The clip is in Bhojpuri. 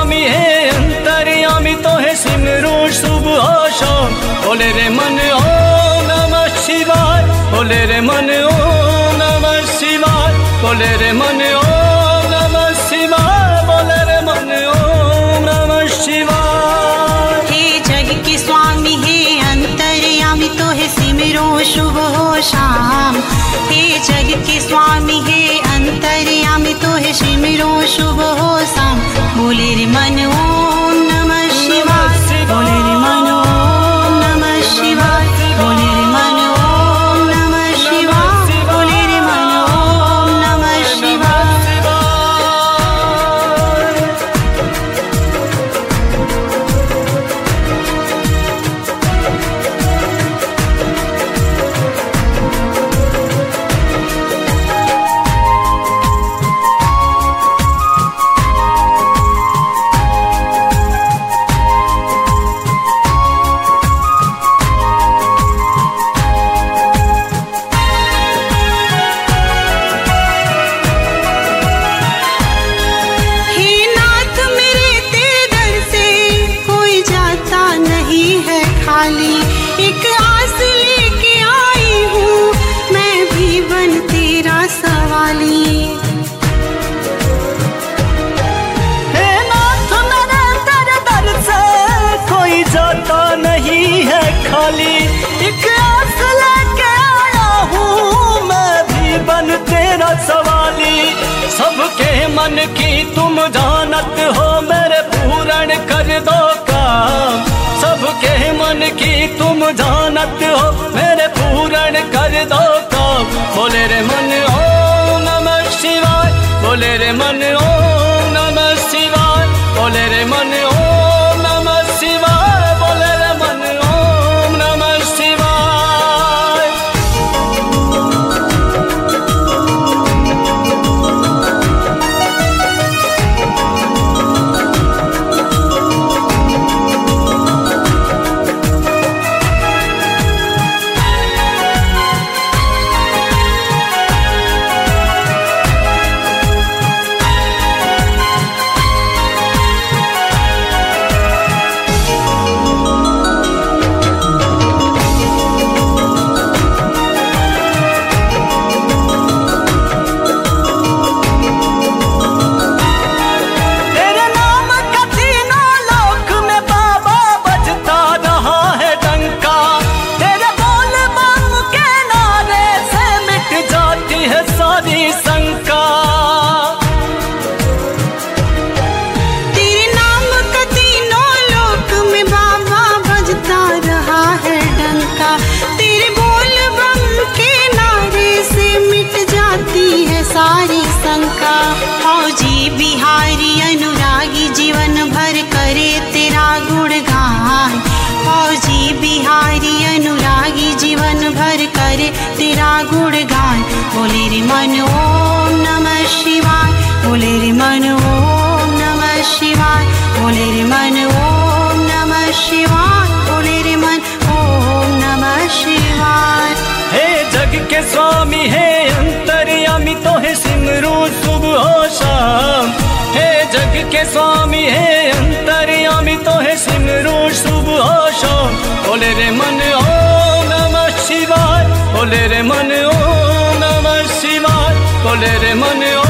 स्वामी हे अंतर्यामी तोहे सिमरू सुबह शाम। बोले रे मन ओम नमः शिवाय, बोले रे मन ओम नमः शिवाय, बोले रे मन ओम नमः शिवाय, बोले रे मन ओम नमः शिवाय। हे जग के स्वामी हे अंतर्यामी तोहे सिमरो सुबह शाम। हे जग के स्वामी हे अंतर्यामी तोहे सिमरो सुबह शाम। बोले रे मन ओम नमः शिवाय, बोले रे मन ओम नमः शिवाय, बोले रे मन ओम नमः शिवाय, बोले रे मन ओम नमः शिवाय। एक आस लेके आई हूँ मैं भी बन तेरा सवाली। हे नाथ मेरे तेरे दर से कोई जाता नहीं है खाली। एक आस लेके आया हूँ मैं भी बन तेरा सवाली। सबके मन की तुम जानत हो मेरे पूर्ण कर दो काम। सबके मन की तुम जानत हो मेरे पूर्ण कर दो काम। बोले रे मन ओम नमः शिवाय, बोले रे मन ओम नमः शिवाय, बोले रे मन ओम नमः शिवाय, बोले रे मन ओम नमः शिवाय। सारी शंका फौजी बिहारी अनुरागी जीवन भर करे तेरा गुणगान। फौजी बिहारी अनुरागी जीवन भर करे तेरा गुणगान। बोले रे मन ओम नमः शिवाय, बोले रे मन ओम नमः शिवाय, बोले रे मन ओम नमः शिवाय, बोले रे मन ओम नमः शिवाय। हे जग के स्वामी हे अंतर्यामी तोहे सिमरू सुबह शाम। हे जग के स्वामी हे अंतर्यामी तोहे सिमरू सुबह शाम। बोले रे मन ओम नमः शिवाय, बोले रे मन ओम नमः शिवाय, बोले रे मन